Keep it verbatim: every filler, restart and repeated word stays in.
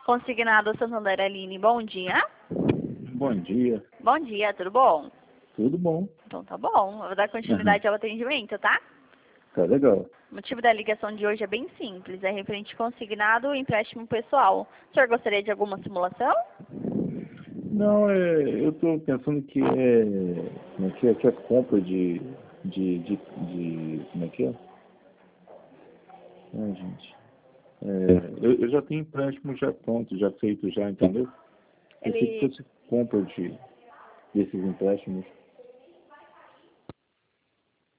Consignado Santander Aline, bom dia. Bom dia. Bom dia, tudo bom? Tudo bom. Então tá bom, eu vou dar continuidade ao atendimento, tá? Tá legal. O motivo da ligação de hoje é bem simples, é referente consignado e empréstimo pessoal. O senhor gostaria de alguma simulação? Não, é, eu tô pensando que é, como é que é, que é compra de, de, de, de, como é que é? Ai, gente. É, eu, eu já tenho empréstimo já pronto, já feito já, entendeu? Pensei que Ele, fosse compra de, desses empréstimos.